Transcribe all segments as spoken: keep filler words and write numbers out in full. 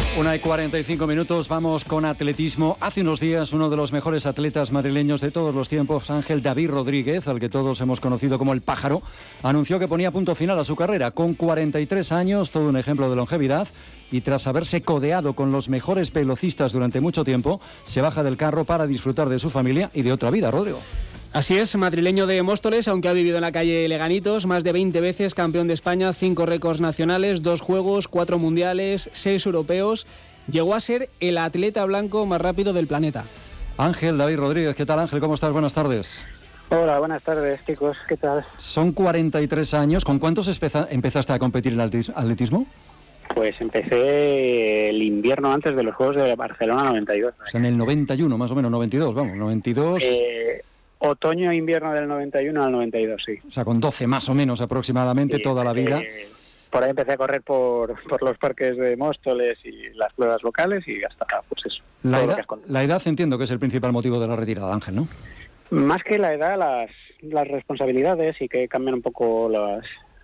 Una y cuarenta y cinco minutos, vamos con atletismo. Hace unos días uno de los mejores atletas madrileños de todos los tiempos, Ángel David Rodríguez, al que todos hemos conocido como el Pájaro, anunció que ponía punto final a su carrera. Con cuarenta y tres años, todo un ejemplo de longevidad, y tras haberse codeado con los mejores velocistas durante mucho tiempo, se baja del carro para disfrutar de su familia y de otra vida. Rodrigo. Así es, madrileño de Móstoles, aunque ha vivido en la calle Leganitos, más de veinte veces campeón de España, cinco récords nacionales, dos juegos, cuatro mundiales, seis europeos. Llegó a ser el atleta blanco más rápido del planeta. Ángel David Rodríguez, ¿qué tal, Ángel? ¿Cómo estás? Buenas tardes. Hola, buenas tardes, chicos. ¿Qué tal? Son cuarenta y tres años. ¿Con cuántos espeza- empezaste a competir en atletismo? Pues empecé el invierno antes de los Juegos de Barcelona noventa y dos. O sea, en el noventa y uno, más o menos, noventa y dos, vamos, noventa y dos... Eh, otoño-invierno del noventa y uno al noventa y dos, sí. O sea, con doce más o menos aproximadamente, sí, toda la vida. Eh, por ahí empecé a correr por, por los parques de Móstoles y las pruebas locales y hasta, pues eso. La edad, la edad entiendo que es el principal motivo de la retirada, Ángel, ¿no? Más que la edad, las, las responsabilidades y que cambian un poco las,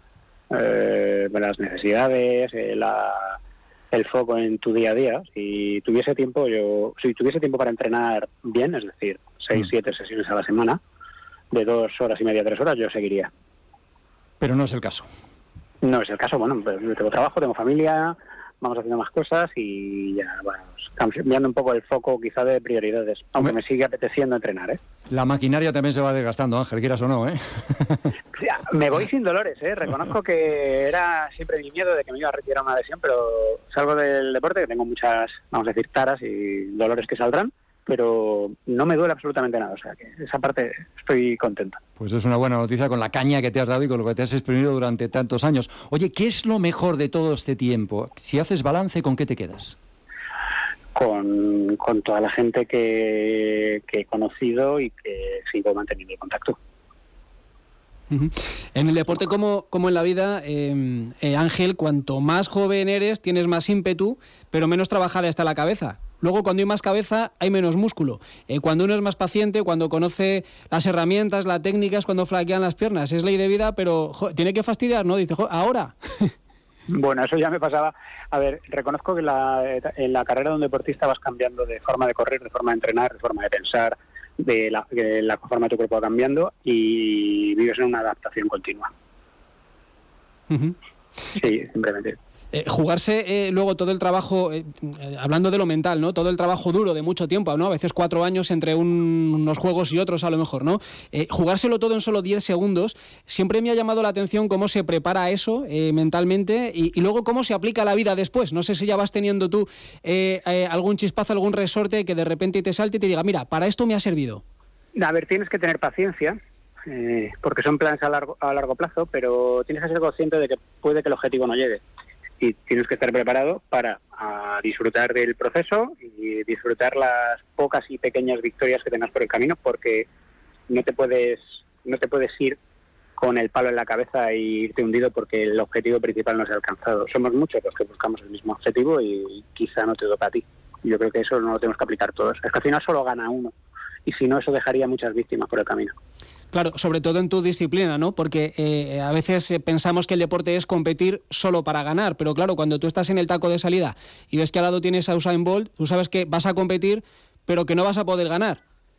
eh, las necesidades, eh, la... el foco en tu día a día. Si tuviese tiempo, yo, si tuviese tiempo para entrenar bien, es decir, seis, siete sesiones a la semana, de dos horas y media, tres horas, yo seguiría. Pero no es el caso. No es el caso, bueno, pues yo tengo trabajo, tengo familia, vamos haciendo más cosas y ya, bueno, cambiando un poco el foco quizá de prioridades, aunque me, me sigue apeteciendo entrenar, ¿eh? La maquinaria también se va desgastando, Ángel, quieras o no, ¿eh? Ya, me voy sin dolores, ¿eh? Reconozco que era siempre mi miedo de que me iba a retirar una lesión, pero salgo del deporte, que tengo muchas, vamos a decir, taras y dolores que saldrán, pero no me duele absolutamente nada, o sea que esa parte estoy contento. Pues es una buena noticia con la caña que te has dado y con lo que te has exprimido durante tantos años. Oye, ¿qué es lo mejor de todo este tiempo? Si haces balance, ¿con qué te quedas? Con, con toda la gente que, que he conocido y que sigo manteniendo el contacto. Uh-huh. En el deporte como, como en la vida, eh, eh, Ángel, cuanto más joven eres, tienes más ímpetu, pero menos trabajada está la cabeza. Luego, cuando hay más cabeza, hay menos músculo. Eh, cuando uno es más paciente, cuando conoce las herramientas, la técnica, es cuando flaquean las piernas. Es ley de vida, pero jo, tiene que fastidiar, ¿no? Dice, jo, ahora... Bueno, eso ya me pasaba. A ver, reconozco que la, en la carrera de un deportista vas cambiando de forma de correr, de forma de entrenar, de forma de pensar, de la, de la forma de tu cuerpo va cambiando y vives en una adaptación continua. Uh-huh. Sí, simplemente. Eh, jugarse eh, luego todo el trabajo, eh, eh, hablando de lo mental, ¿no? Todo el trabajo duro de mucho tiempo, ¿no? A veces cuatro años entre un, unos juegos y otros a lo mejor, ¿no? Eh, jugárselo todo en solo diez segundos, siempre me ha llamado la atención cómo se prepara eso eh, mentalmente y, y luego cómo se aplica a la vida después. No sé si ya vas teniendo tú eh, eh, algún chispazo, algún resorte que de repente te salte y te diga, mira, para esto me ha servido. A ver, tienes que tener paciencia, eh, porque son planes a largo, a largo plazo, pero tienes que ser consciente de que puede que el objetivo no llegue. Y tienes que estar preparado para a, disfrutar del proceso y disfrutar las pocas y pequeñas victorias que tengas por el camino, porque no te puedes no te puedes ir con el palo en la cabeza e irte hundido porque el objetivo principal no se ha alcanzado. Somos muchos los que buscamos el mismo objetivo y, y quizá no te toca a ti. Yo creo que eso no lo tenemos que aplicar todos. Es que al final solo gana uno y si no, eso dejaría muchas víctimas por el camino. Claro, sobre todo en tu disciplina, ¿no? Porque eh, a veces eh, pensamos que el deporte es competir solo para ganar, pero claro, cuando tú estás en el taco de salida y ves que al lado tienes a Usain Bolt, tú sabes que vas a competir, pero que no vas a poder ganar.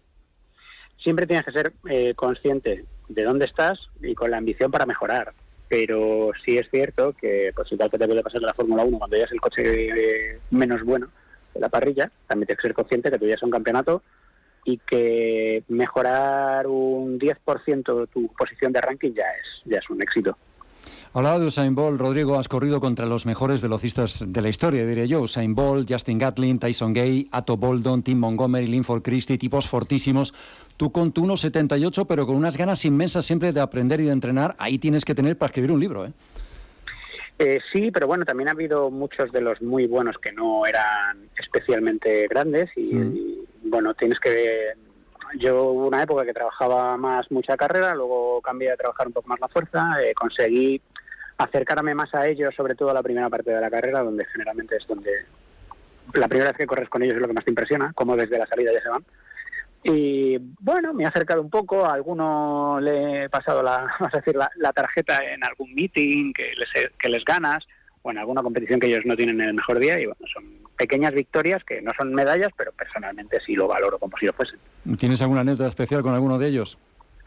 Siempre tienes que ser eh, consciente de dónde estás y con la ambición para mejorar, pero sí es cierto que, pues igual que te puede pasar de la Fórmula uno cuando ya es el coche eh, menos bueno de la parrilla, también tienes que ser consciente que tú ya es un campeonato y que mejorar un diez por ciento tu posición de ranking ya es ya es un éxito. Hablaba de Usain Bolt, Rodrigo, has corrido contra los mejores velocistas de la historia, diría yo. Usain Bolt, Justin Gatlin, Tyson Gay, Ato Boldon, Tim Montgomery, Linford Christie, tipos fortísimos. Tú con tu uno setenta y ocho, pero con unas ganas inmensas siempre de aprender y de entrenar, ahí tienes que tener para escribir un libro, ¿eh? Eh, sí, pero bueno, también ha habido muchos de los muy buenos que no eran especialmente grandes y, mm. y bueno, tienes que... Yo hubo una época que trabajaba más mucha carrera, luego cambié a trabajar un poco más la fuerza, eh, conseguí acercarme más a ellos, sobre todo a la primera parte de la carrera, donde generalmente es donde la primera vez que corres con ellos es lo que más te impresiona, como desde la salida ya se van. Y bueno, me he acercado un poco, a alguno le he pasado la, vamos a decir, la, la tarjeta en algún meeting que les, que les ganas, o en alguna competición que ellos no tienen en el mejor día, y bueno, son pequeñas victorias que no son medallas, pero personalmente sí lo valoro como si lo fuesen. ¿Tienes alguna anécdota especial con alguno de ellos?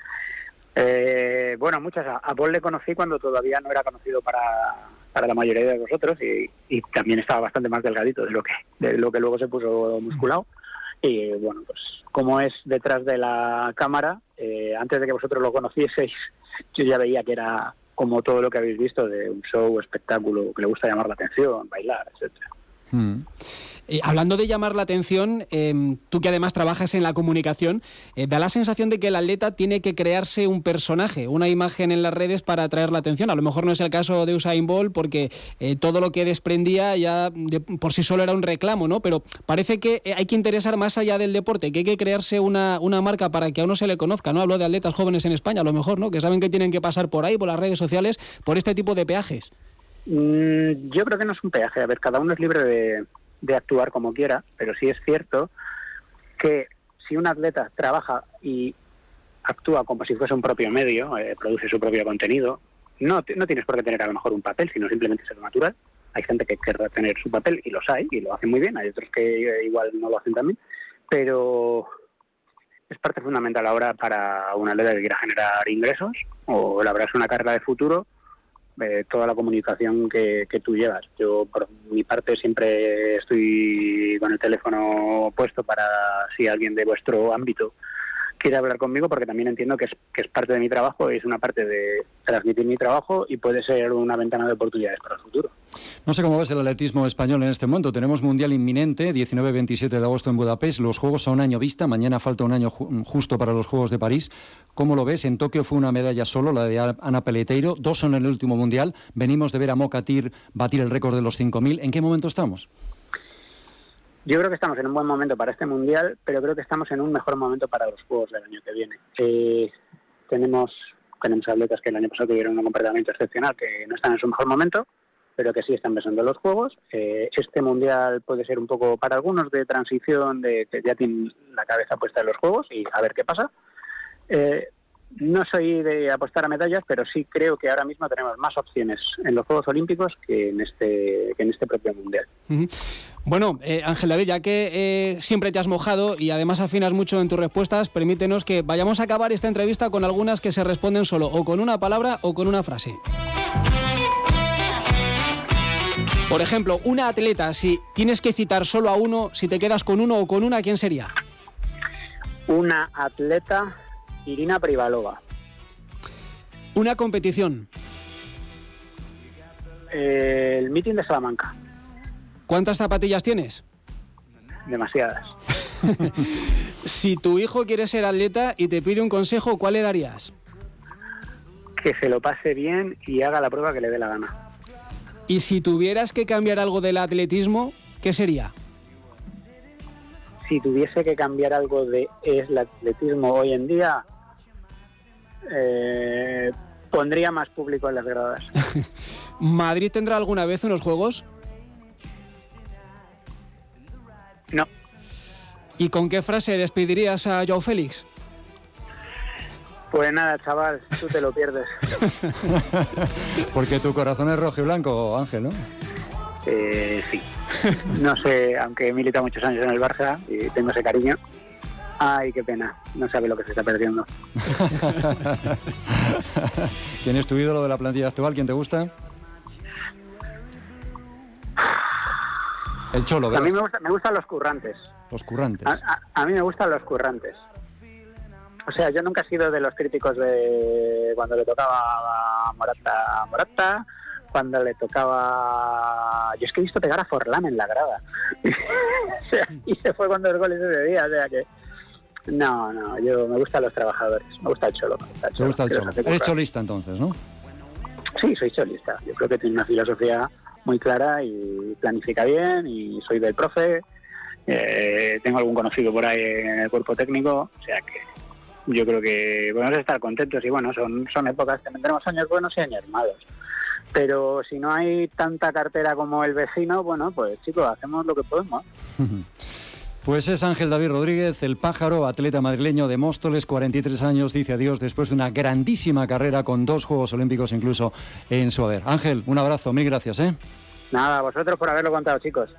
Eh, bueno, muchas. A, a Paul le conocí cuando todavía no era conocido para, para la mayoría de vosotros y, y también estaba bastante más delgadito de lo que de lo que luego se puso musculado. Y bueno, pues como es detrás de la cámara, eh, antes de que vosotros lo conocieseis, yo ya veía que era como todo lo que habéis visto de un show, espectáculo, que le gusta llamar la atención, bailar, etcétera. Mm. Eh, hablando de llamar la atención, eh, tú que además trabajas en la comunicación, eh, da la sensación de que el atleta tiene que crearse un personaje, una imagen en las redes para atraer la atención. A lo mejor no es el caso de Usain Bolt porque eh, todo lo que desprendía ya de, por sí solo era un reclamo, ¿no? Pero parece que hay que interesar más allá del deporte, que hay que crearse una, una marca para que a uno se le conozca, ¿no? Hablo de atletas jóvenes en España, a lo mejor, ¿no? Que saben que tienen que pasar por ahí, por las redes sociales, por este tipo de peajes. Mm, yo creo que no es un peaje. A ver, cada uno es libre de... de actuar como quiera, pero sí es cierto que si un atleta trabaja y actúa como si fuese un propio medio, eh, produce su propio contenido, no, no tienes por qué tener a lo mejor un papel, sino simplemente ser natural. Hay gente que querrá tener su papel y los hay, y lo hacen muy bien, hay otros que eh, igual no lo hacen tan bien, pero es parte fundamental ahora para un atleta que quiera generar ingresos o labrarse una carrera de futuro. Eh, toda la comunicación que, que tú llevas. Yo, por mi parte, siempre estoy con el teléfono puesto para si alguien de vuestro ámbito quiere hablar conmigo, porque también entiendo que es, que es parte de mi trabajo, es una parte de transmitir mi trabajo y puede ser una ventana de oportunidades para el futuro. No sé cómo ves el atletismo español en este momento. Tenemos Mundial inminente, diecinueve veintisiete de agosto en Budapest. Los Juegos son un año vista. Mañana falta un año ju- justo para los Juegos de París. ¿Cómo lo ves? En Tokio fue una medalla solo, la de Ana Peleteiro. Dos son en el último Mundial. Venimos de ver a Mokatir batir el récord de los cinco mil. ¿En qué momento estamos? Yo creo que estamos en un buen momento para este Mundial, pero creo que estamos en un mejor momento para los Juegos del año que viene. Eh, tenemos, tenemos atletas que el año pasado tuvieron un comportamiento excepcional, que no están en su mejor momento, pero que sí están pensando en los Juegos. Eh, este Mundial puede ser un poco para algunos de transición, de que ya tienen la cabeza puesta en los Juegos y a ver qué pasa. Eh, no soy de apostar a medallas, pero sí creo que ahora mismo tenemos más opciones en los Juegos Olímpicos que en este, que en este propio Mundial. Uh-huh. Bueno, eh, Ángel David, ya que eh, siempre te has mojado y además afinas mucho en tus respuestas, permítenos que vayamos a acabar esta entrevista con algunas que se responden solo o con una palabra o con una frase. Por ejemplo, una atleta, si tienes que citar solo a uno, si te quedas con uno o con una, ¿quién sería? Una atleta, Irina Privalova. Una competición. Eh, el meeting de Salamanca. ¿Cuántas zapatillas tienes? Demasiadas. Si tu hijo quiere ser atleta y te pide un consejo, ¿cuál le darías? Que se lo pase bien y haga la prueba que le dé la gana. Y si tuvieras que cambiar algo del atletismo, ¿qué sería? Si tuviese que cambiar algo de el atletismo hoy en día, eh, pondría más público en las gradas. ¿Madrid tendrá alguna vez unos Juegos? No. ¿Y con qué frase despedirías a Joao Félix? Pues nada, chaval, tú te lo pierdes. Porque tu corazón es rojo y blanco, Ángel, ¿no? Eh, sí. No sé, aunque he militado muchos años en el Barça y tengo ese cariño. Ay, qué pena. No sabe lo que se está perdiendo. ¿Quién es tu ídolo de la plantilla actual? ¿Quién te gusta? El Cholo, ¿verdad? A mí me, gusta, me gustan los currantes. Los currantes. A, a, a mí me gustan los currantes. O sea, yo nunca he sido de los críticos de cuando le tocaba a Morata, Morata, cuando le tocaba... Yo es que he visto pegar a Forlán en la grada. O sea, y se fue cuando el gol ese día, o sea que... No, no, yo me gustan los trabajadores, me gusta el Cholo. Me gusta el Cholo. ¿Te gusta el Cholo? Eres cholista entonces, ¿no? Sí, soy cholista. Yo creo que tiene una filosofía muy clara y planifica bien y soy del profe. Eh, tengo algún conocido por ahí en el cuerpo técnico, o sea que yo creo que podemos estar contentos y bueno, son, son épocas que tendremos años buenos y años malos. Pero si no hay tanta cartera como el vecino, bueno, pues chicos, hacemos lo que podemos. Pues es Ángel David Rodríguez, el pájaro, atleta madrileño de Móstoles, cuarenta y tres años, dice adiós después de una grandísima carrera con dos Juegos Olímpicos incluso en su haber. Ángel, un abrazo, mil gracias, ¿eh? Nada, a vosotros por haberlo contado, chicos.